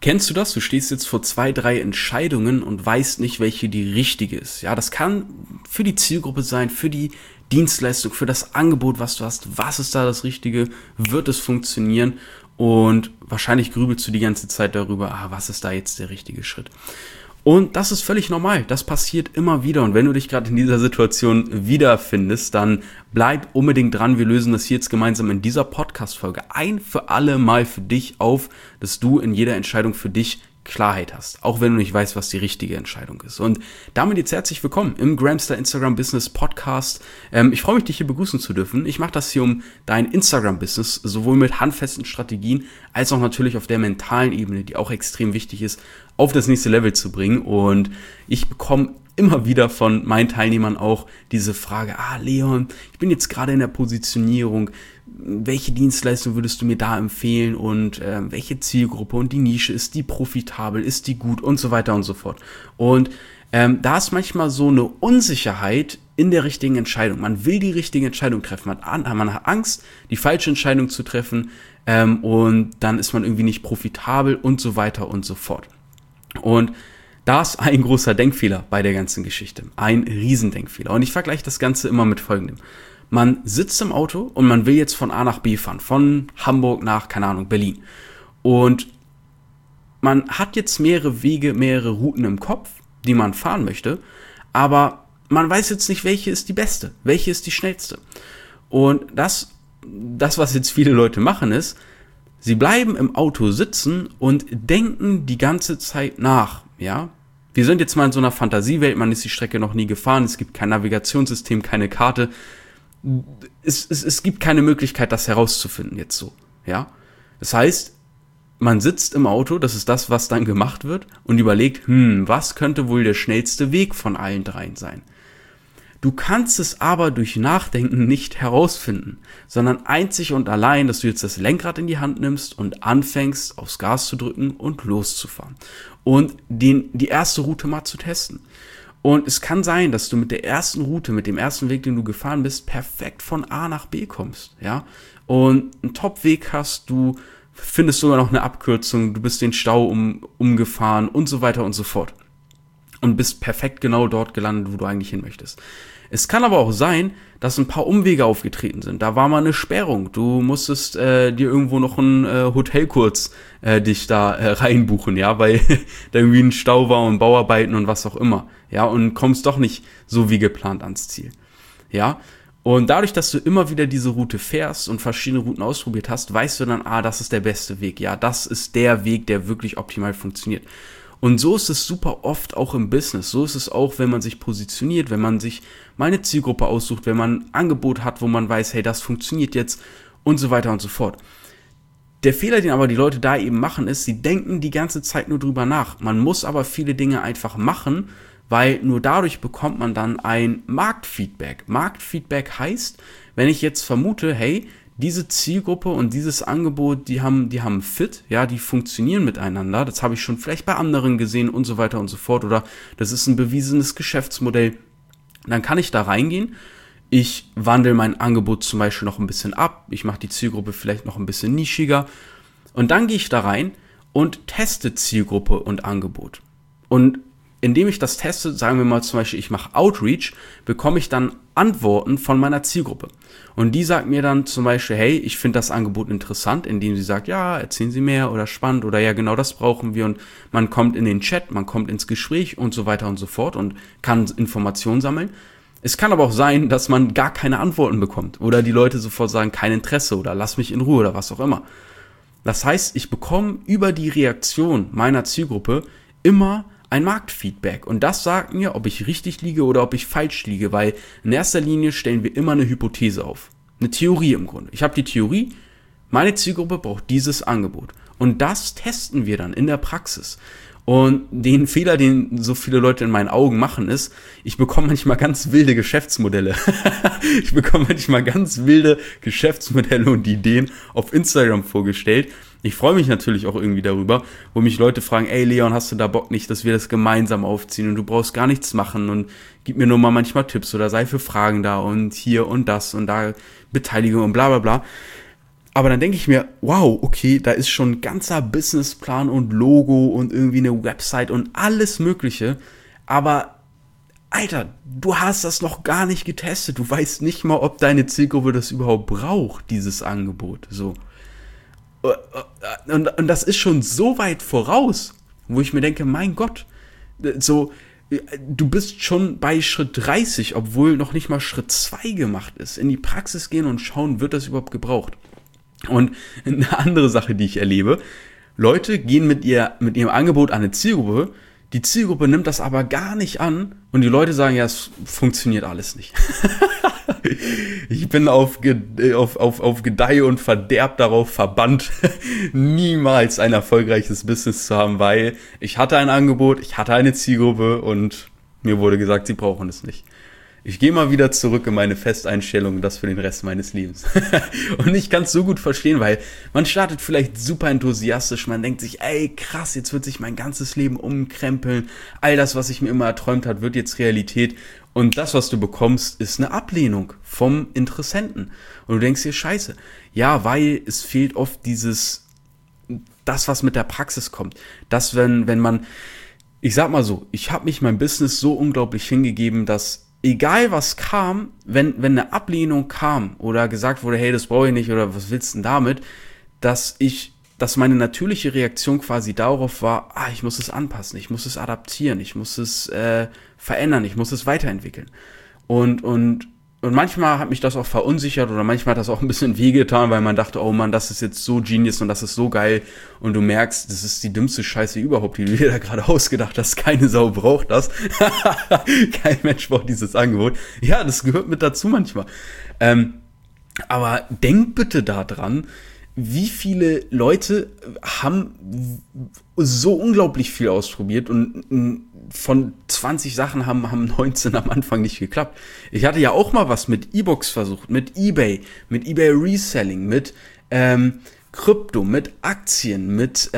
Kennst du das? Du stehst jetzt vor 2, 3 Entscheidungen und weißt nicht, welche die richtige ist. Ja, das kann für die Zielgruppe sein, für die Dienstleistung, für das Angebot, was du hast. Was ist da das Richtige? Wird es funktionieren? Und wahrscheinlich grübelst du die ganze Zeit darüber, was ist da jetzt der richtige Schritt? Und das ist völlig normal. Das passiert immer wieder. Und wenn du dich gerade in dieser Situation wiederfindest, dann bleib unbedingt dran. Wir lösen das hier jetzt gemeinsam in dieser Podcast-Folge ein für alle Mal für dich auf, dass du in jeder Entscheidung für dich Klarheit hast, auch wenn du nicht weißt, was die richtige Entscheidung ist. Und damit jetzt herzlich willkommen im Gramstar Instagram Business Podcast. Ich freue mich, dich hier begrüßen zu dürfen. Ich mache das hier um dein Instagram-Business, sowohl mit handfesten Strategien, als auch natürlich auf der mentalen Ebene, die auch extrem wichtig ist, auf das nächste Level zu bringen. Und ich bekomme immer wieder von meinen Teilnehmern auch diese Frage, Leon, ich bin jetzt gerade in der Positionierung, welche Dienstleistung würdest du mir da empfehlen und welche Zielgruppe und die Nische, ist die profitabel, ist die gut und so weiter und so fort. Und da ist manchmal so eine Unsicherheit in der richtigen Entscheidung. Man will die richtige Entscheidung treffen, man hat Angst, die falsche Entscheidung zu treffen und dann ist man irgendwie nicht profitabel und so weiter und so fort. Und da ist ein großer Denkfehler bei der ganzen Geschichte, ein Riesendenkfehler. Und ich vergleiche das Ganze immer mit Folgendem. Man sitzt im Auto und man will jetzt von A nach B fahren, von Hamburg nach, keine Ahnung, Berlin. Und man hat jetzt mehrere Wege, mehrere Routen im Kopf, die man fahren möchte, aber man weiß jetzt nicht, welche ist die beste, welche ist die schnellste. Und das, was jetzt viele Leute machen, ist, sie bleiben im Auto sitzen und denken die ganze Zeit nach, ja. Wir sind jetzt mal in so einer Fantasiewelt, man ist die Strecke noch nie gefahren, es gibt kein Navigationssystem, keine Karte. Es gibt keine Möglichkeit, das herauszufinden jetzt so, ja. Das heißt, man sitzt im Auto, das ist das, was dann gemacht wird und überlegt, was könnte wohl der schnellste Weg von allen dreien sein? Du kannst es aber durch Nachdenken nicht herausfinden, sondern einzig und allein, dass du jetzt das Lenkrad in die Hand nimmst und anfängst, aufs Gas zu drücken und loszufahren und die erste Route mal zu testen. Und es kann sein, dass du mit der ersten Route, mit dem ersten Weg, den du gefahren bist, perfekt von A nach B kommst, ja, und einen Top-Weg hast, du findest sogar noch eine Abkürzung, du bist den Stau umgefahren und so weiter und so fort. Und bist perfekt genau dort gelandet, wo du eigentlich hin möchtest. Es kann aber auch sein, dass ein paar Umwege aufgetreten sind. Da war mal eine Sperrung. Du musstest dir irgendwo noch ein Hotel kurz dich da reinbuchen, ja, weil da irgendwie ein Stau war und Bauarbeiten und was auch immer. Ja, und kommst doch nicht so wie geplant ans Ziel. Ja, und dadurch, dass du immer wieder diese Route fährst und verschiedene Routen ausprobiert hast, weißt du dann, das ist der beste Weg. Ja, das ist der Weg, der wirklich optimal funktioniert. Und so ist es super oft auch im Business. So ist es auch, wenn man sich positioniert, wenn man sich mal eine Zielgruppe aussucht, wenn man ein Angebot hat, wo man weiß, hey, das funktioniert jetzt und so weiter und so fort. Der Fehler, den aber die Leute da eben machen, ist, sie denken die ganze Zeit nur drüber nach. Man muss aber viele Dinge einfach machen, weil nur dadurch bekommt man dann ein Marktfeedback. Marktfeedback heißt, wenn ich jetzt vermute, hey, diese Zielgruppe und dieses Angebot, die haben Fit, ja, die funktionieren miteinander. Das habe ich schon vielleicht bei anderen gesehen und so weiter und so fort. Oder das ist ein bewiesenes Geschäftsmodell. Dann kann ich da reingehen. Ich wandle mein Angebot zum Beispiel noch ein bisschen ab. Ich mache die Zielgruppe vielleicht noch ein bisschen nischiger. Und dann gehe ich da rein und teste Zielgruppe und Angebot. Und indem ich das teste, sagen wir mal zum Beispiel, ich mache Outreach, bekomme ich dann Antworten von meiner Zielgruppe. Und die sagt mir dann zum Beispiel, hey, ich finde das Angebot interessant, indem sie sagt, ja, erzählen Sie mehr oder spannend oder ja, genau das brauchen wir. Und man kommt in den Chat, man kommt ins Gespräch und so weiter und so fort und kann Informationen sammeln. Es kann aber auch sein, dass man gar keine Antworten bekommt oder die Leute sofort sagen, kein Interesse oder lass mich in Ruhe oder was auch immer. Das heißt, ich bekomme über die Reaktion meiner Zielgruppe immer ein Marktfeedback und das sagt mir, ob ich richtig liege oder ob ich falsch liege, weil in erster Linie stellen wir immer eine Hypothese auf, eine Theorie im Grunde. Ich habe die Theorie, meine Zielgruppe braucht dieses Angebot und das testen wir dann in der Praxis. Und den Fehler, den so viele Leute in meinen Augen machen, ist, ich bekomme manchmal ganz wilde Geschäftsmodelle. Ich bekomme manchmal ganz wilde Geschäftsmodelle und Ideen auf Instagram vorgestellt. Ich freue mich natürlich auch irgendwie darüber, wo mich Leute fragen, ey Leon, hast du da Bock nicht, dass wir das gemeinsam aufziehen und du brauchst gar nichts machen und gib mir nur mal manchmal Tipps oder sei für Fragen da und hier und das und da Beteiligung und bla bla bla. Aber dann denke ich mir, wow, okay, da ist schon ein ganzer Businessplan und Logo und irgendwie eine Website und alles Mögliche. Aber, Alter, du hast das noch gar nicht getestet. Du weißt nicht mal, ob deine Zielgruppe das überhaupt braucht, dieses Angebot. So. Und das ist schon so weit voraus, wo ich mir denke, mein Gott, so, du bist schon bei Schritt 30, obwohl noch nicht mal Schritt 2 gemacht ist. In die Praxis gehen und schauen, wird das überhaupt gebraucht. Und eine andere Sache, die ich erlebe, Leute gehen mit ihrem Angebot an eine Zielgruppe, die Zielgruppe nimmt das aber gar nicht an und die Leute sagen, ja, es funktioniert alles nicht. Ich bin auf Gedeih und Verderb darauf verbannt, niemals ein erfolgreiches Business zu haben, weil ich hatte ein Angebot, ich hatte eine Zielgruppe und mir wurde gesagt, sie brauchen es nicht. Ich gehe mal wieder zurück in meine Festeinstellung, das für den Rest meines Lebens. Und ich kann es so gut verstehen, weil man startet vielleicht super enthusiastisch, man denkt sich, ey krass, jetzt wird sich mein ganzes Leben umkrempeln, all das, was ich mir immer erträumt habe, wird jetzt Realität. Und das, was du bekommst, ist eine Ablehnung vom Interessenten. Und du denkst dir, scheiße. Ja, weil es fehlt oft das, was mit der Praxis kommt. Das, wenn man, ich sag mal so, ich habe mich meinem Business so unglaublich hingegeben, dass egal was kam, wenn eine Ablehnung kam oder gesagt wurde, hey, das brauche ich nicht oder was willst du denn damit, dass meine natürliche Reaktion quasi darauf war, ich muss es anpassen, ich muss es adaptieren, ich muss es verändern, ich muss es weiterentwickeln. Und manchmal hat mich das auch verunsichert oder manchmal hat das auch ein bisschen wehgetan, weil man dachte, oh Mann, das ist jetzt so genius und das ist so geil und du merkst, das ist die dümmste Scheiße überhaupt, die du dir da gerade ausgedacht hast. Keine Sau braucht das. Kein Mensch braucht dieses Angebot. Ja, das gehört mit dazu manchmal. Aber denk bitte daran, wie viele Leute haben so unglaublich viel ausprobiert und von 20 Sachen haben 19 am Anfang nicht geklappt. Ich hatte ja auch mal was mit E-Books versucht, mit eBay Reselling, mit Krypto, mit Aktien, mit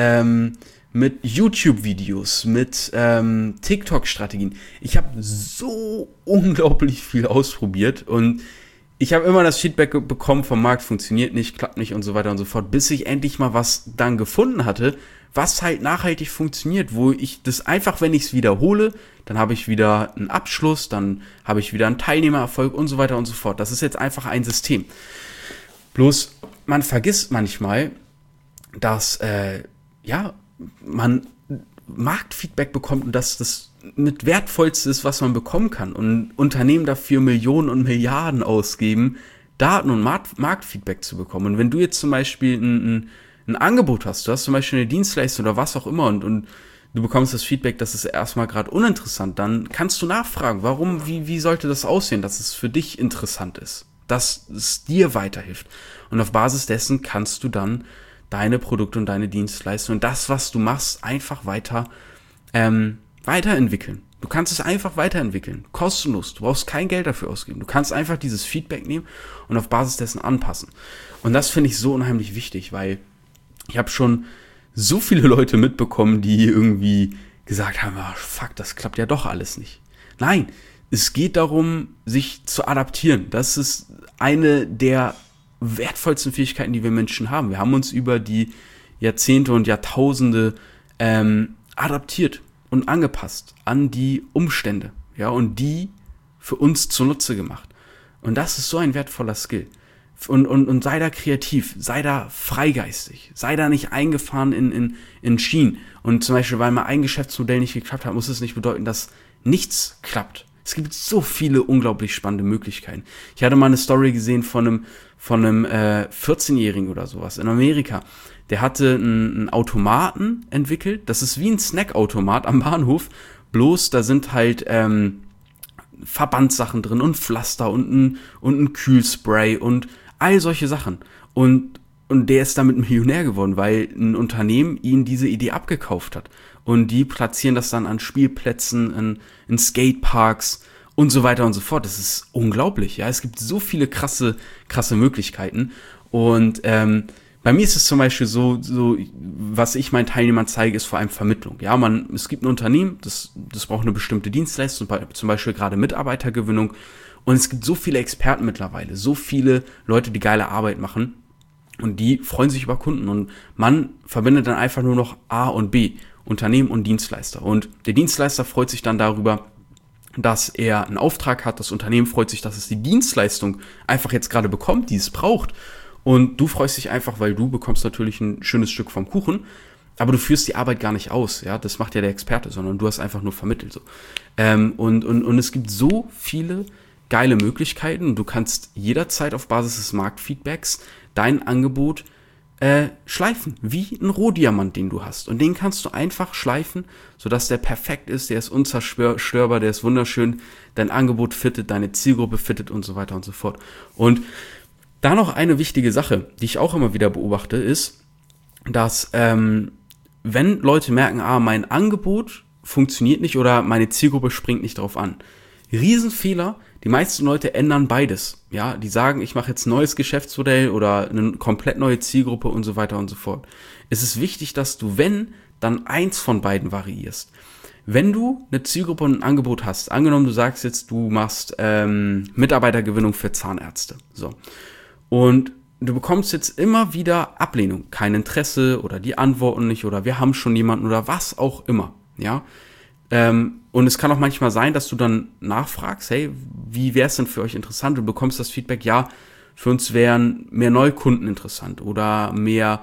YouTube-Videos, mit TikTok-Strategien. Ich habe so unglaublich viel ausprobiert und ich habe immer das Feedback bekommen vom Markt, funktioniert nicht, klappt nicht und so weiter und so fort, bis ich endlich mal was dann gefunden hatte, was halt nachhaltig funktioniert, wo ich das einfach, wenn ich es wiederhole, dann habe ich wieder einen Abschluss, dann habe ich wieder einen Teilnehmererfolg und so weiter und so fort. Das ist jetzt einfach ein System. Bloß, man vergisst manchmal, dass man Marktfeedback bekommt und dass das mit wertvollste ist, was man bekommen kann. Und Unternehmen dafür Millionen und Milliarden ausgeben, Daten und Marktfeedback zu bekommen. Und wenn du jetzt zum Beispiel ein Angebot hast, du hast zum Beispiel eine Dienstleistung oder was auch immer und du bekommst das Feedback, das ist erstmal gerade uninteressant, dann kannst du nachfragen, warum, wie sollte das aussehen, dass es für dich interessant ist, dass es dir weiterhilft. Und auf Basis dessen kannst du dann deine Produkte und deine Dienstleistungen und das, was du machst, einfach weiterentwickeln. Du kannst es einfach weiterentwickeln. Kostenlos. Du brauchst kein Geld dafür ausgeben. Du kannst einfach dieses Feedback nehmen und auf Basis dessen anpassen. Und das finde ich so unheimlich wichtig, weil ich habe schon so viele Leute mitbekommen, die irgendwie gesagt haben, fuck, das klappt ja doch alles nicht. Nein, es geht darum, sich zu adaptieren. Das ist eine der wertvollsten Fähigkeiten, die wir Menschen haben. Wir haben uns über die Jahrzehnte und Jahrtausende adaptiert und angepasst an die Umstände, ja, und die für uns zunutze gemacht. Und das ist so ein wertvoller Skill. Und sei da kreativ, sei da freigeistig, sei da nicht eingefahren in Schienen. Und zum Beispiel, weil mal ein Geschäftsmodell nicht geklappt hat, muss es nicht bedeuten, dass nichts klappt. Es gibt so viele unglaublich spannende Möglichkeiten. Ich hatte mal eine Story gesehen von einem 14-Jährigen oder sowas in Amerika. Der hatte einen Automaten entwickelt. Das ist wie ein Snackautomat am Bahnhof. Bloß da sind halt Verbandssachen drin und Pflaster und ein Kühlspray und all solche Sachen. Und der ist damit Millionär geworden, weil ein Unternehmen ihn diese Idee abgekauft hat. Und die platzieren das dann an Spielplätzen, in Skateparks und so weiter und so fort. Das ist unglaublich, ja. Es gibt so viele krasse Möglichkeiten. Und bei mir ist es zum Beispiel so, was ich meinen Teilnehmern zeige, ist vor allem Vermittlung. Ja, es gibt ein Unternehmen, das braucht eine bestimmte Dienstleistung, zum Beispiel gerade Mitarbeitergewinnung. Und es gibt so viele Experten mittlerweile, so viele Leute, die geile Arbeit machen. Und die freuen sich über Kunden und man verbindet dann einfach nur noch A und B, Unternehmen und Dienstleister. Und der Dienstleister freut sich dann darüber, dass er einen Auftrag hat. Das Unternehmen freut sich, dass es die Dienstleistung einfach jetzt gerade bekommt, die es braucht. Und du freust dich einfach, weil du bekommst natürlich ein schönes Stück vom Kuchen, aber du führst die Arbeit gar nicht aus. Ja, das macht ja der Experte, sondern du hast einfach nur vermittelt. So. Und es gibt so viele geile Möglichkeiten. Du kannst jederzeit auf Basis des Marktfeedbacks dein Angebot schleifen, wie ein Rohdiamant, den du hast. Und den kannst du einfach schleifen, sodass der perfekt ist, der ist unzerstörbar, der ist wunderschön, dein Angebot fittet, deine Zielgruppe fittet und so weiter und so fort. Und da noch eine wichtige Sache, die ich auch immer wieder beobachte, ist, dass wenn Leute merken, mein Angebot funktioniert nicht oder meine Zielgruppe springt nicht drauf an. Riesenfehler, die meisten Leute ändern beides. Ja, die sagen, ich mache jetzt ein neues Geschäftsmodell oder eine komplett neue Zielgruppe und so weiter und so fort. Es ist wichtig, dass du, wenn, dann eins von beiden variierst. Wenn du eine Zielgruppe und ein Angebot hast, angenommen du sagst jetzt, du machst Mitarbeitergewinnung für Zahnärzte. So. Und du bekommst jetzt immer wieder Ablehnung, kein Interesse oder die antworten nicht oder wir haben schon jemanden oder was auch immer. Ja. Und es kann auch manchmal sein, dass du dann nachfragst, hey, wie wäre es denn für euch interessant? Du bekommst das Feedback, ja, für uns wären mehr Neukunden interessant oder mehr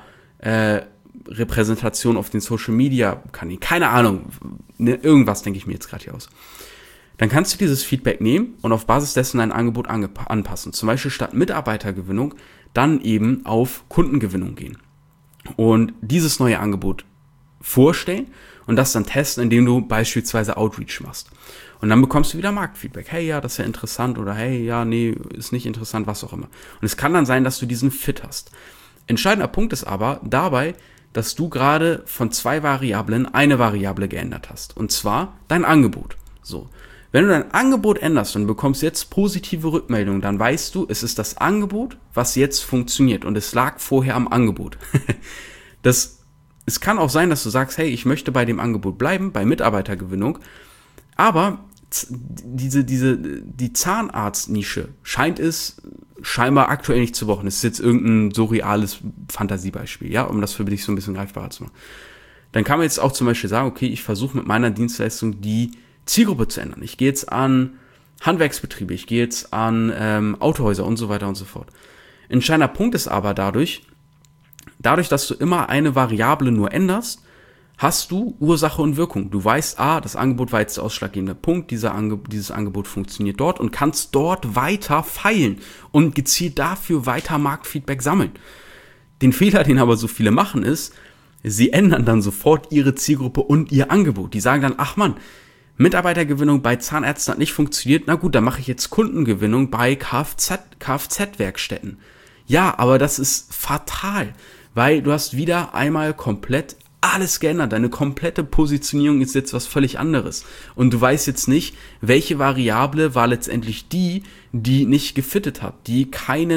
Repräsentation auf den Social Media Kanälen. Keine Ahnung, irgendwas denke ich mir jetzt gerade hier aus. Dann kannst du dieses Feedback nehmen und auf Basis dessen dein Angebot anpassen. Zum Beispiel statt Mitarbeitergewinnung dann eben auf Kundengewinnung gehen. Und dieses neue Angebot vorstellen und das dann testen, indem du beispielsweise Outreach machst. Und dann bekommst du wieder Marktfeedback. Hey, ja, das ist ja interessant oder hey, ja, nee, ist nicht interessant, was auch immer. Und es kann dann sein, dass du diesen Fit hast. Entscheidender Punkt ist aber dabei, dass du gerade von 2 Variablen eine Variable geändert hast. Und zwar dein Angebot. So. Wenn du dein Angebot änderst und bekommst jetzt positive Rückmeldungen, dann weißt du, es ist das Angebot, was jetzt funktioniert. Und es lag vorher am Angebot. Es kann auch sein, dass du sagst, hey, ich möchte bei dem Angebot bleiben, bei Mitarbeitergewinnung, aber die Zahnarztnische scheint es scheinbar aktuell nicht zu brauchen. Das ist jetzt irgendein surreales Fantasiebeispiel, ja, um das für dich so ein bisschen greifbarer zu machen. Dann kann man jetzt auch zum Beispiel sagen, okay, ich versuche mit meiner Dienstleistung die Zielgruppe zu ändern. Ich gehe jetzt an Handwerksbetriebe, ich gehe jetzt an Autohäuser und so weiter und so fort. Entscheidender Punkt ist aber dadurch, dass du immer eine Variable nur änderst, hast du Ursache und Wirkung. Du weißt, das Angebot war jetzt der ausschlaggebende Punkt, dieses Angebot funktioniert dort und kannst dort weiter feilen und gezielt dafür weiter Marktfeedback sammeln. Den Fehler, den aber so viele machen, ist, sie ändern dann sofort ihre Zielgruppe und ihr Angebot. Die sagen dann, ach Mann, Mitarbeitergewinnung bei Zahnärzten hat nicht funktioniert, na gut, dann mache ich jetzt Kundengewinnung bei Kfz-Werkstätten. Ja, aber das ist fatal, weil du hast wieder einmal komplett alles geändert. Deine komplette Positionierung ist jetzt was völlig anderes. Und du weißt jetzt nicht, welche Variable war letztendlich die nicht gefittet hat, die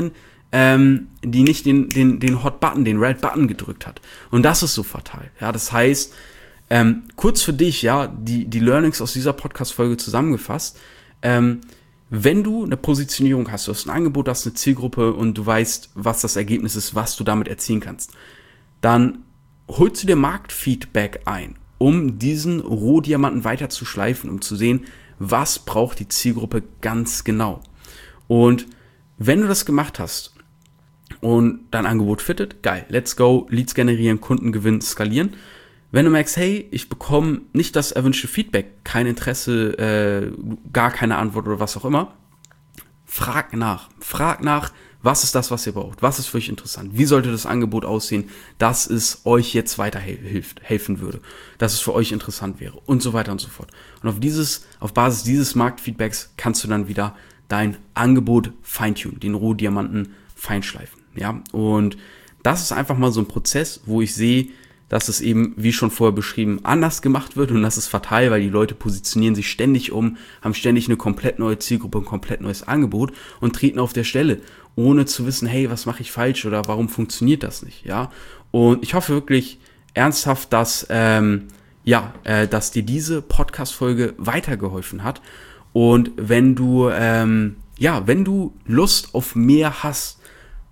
nicht den Hot Button, den Red Button gedrückt hat. Und das ist so fatal. Ja, das heißt, kurz für dich, ja, die Learnings aus dieser Podcast-Folge zusammengefasst, wenn du eine Positionierung hast, du hast ein Angebot, du hast eine Zielgruppe und du weißt, was das Ergebnis ist, was du damit erzielen kannst, dann holst du dir Marktfeedback ein, um diesen Rohdiamanten weiter zu schleifen, um zu sehen, was braucht die Zielgruppe ganz genau. Und wenn du das gemacht hast und dein Angebot fittet, geil, let's go, Leads generieren, Kunden gewinnen, skalieren. Wenn du merkst, hey, ich bekomme nicht das erwünschte Feedback, kein Interesse, gar keine Antwort oder was auch immer, frag nach, was ist das, was ihr braucht, was ist für euch interessant, wie sollte das Angebot aussehen, dass es euch jetzt weiterhelfen würde, dass es für euch interessant wäre und so weiter und so fort. Und auf Basis dieses Marktfeedbacks kannst du dann wieder dein Angebot feintunen, den Rohdiamanten feinschleifen, ja, und das ist einfach mal so ein Prozess, wo ich sehe, dass es eben, wie schon vorher beschrieben, anders gemacht wird und das ist fatal, weil die Leute positionieren sich ständig um, haben ständig eine komplett neue Zielgruppe, ein komplett neues Angebot und treten auf der Stelle, ohne zu wissen, hey, was mache ich falsch oder warum funktioniert das nicht, ja? Und ich hoffe wirklich ernsthaft, dass dir diese Podcast-Folge weitergeholfen hat und wenn du Lust auf mehr hast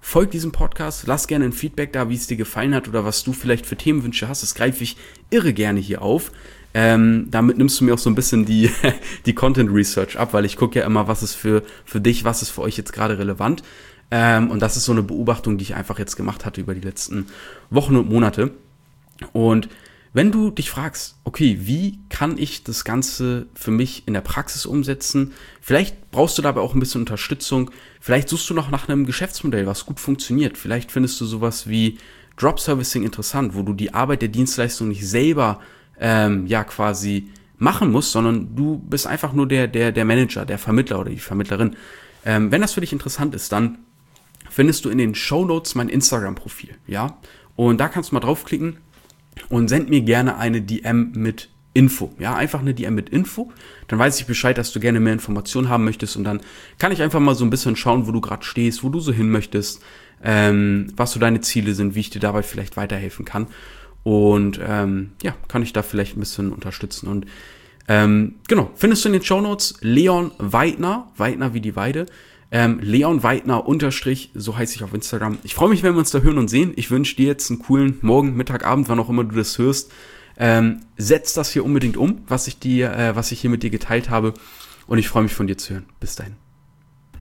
folg diesem Podcast, lass gerne ein Feedback da, wie es dir gefallen hat oder was du vielleicht für Themenwünsche hast. Das greife ich irre gerne hier auf. Damit nimmst du mir auch so ein bisschen die Content Research ab, weil ich gucke ja immer, was ist für dich, was ist für euch jetzt gerade relevant. Und das ist so eine Beobachtung, die ich einfach jetzt gemacht hatte über die letzten Wochen und Monate. Und wenn du dich fragst, okay, wie kann ich das Ganze für mich in der Praxis umsetzen? Vielleicht brauchst du dabei auch ein bisschen Unterstützung. Vielleicht suchst du noch nach einem Geschäftsmodell, was gut funktioniert. Vielleicht findest du sowas wie Drop Servicing interessant, wo du die Arbeit der Dienstleistung nicht selber quasi machen musst, sondern du bist einfach nur der Manager, der Vermittler oder die Vermittlerin. Wenn das für dich interessant ist, dann findest du in den Shownotes mein Instagram-Profil, ja? Und da kannst du mal draufklicken und send mir gerne eine DM mit Info, ja? Einfach eine DM mit Info, dann weiß ich Bescheid, dass du gerne mehr Informationen haben möchtest und dann kann ich einfach mal so ein bisschen schauen, wo du gerade stehst, wo du so hin möchtest, was so deine Ziele sind, wie ich dir dabei vielleicht weiterhelfen kann. Und kann ich da vielleicht ein bisschen unterstützen. Und findest du in den Shownotes Leon Weidner, Weidner wie die Weide, Leon Weidner _ so heiße ich auf Instagram. Ich freue mich, wenn wir uns da hören und sehen. Ich wünsche dir jetzt einen coolen Morgen, Mittag, Abend, wann auch immer du das hörst. Setz das hier unbedingt um, was ich hier mit dir geteilt habe. Und ich freue mich, von dir zu hören. Bis dahin.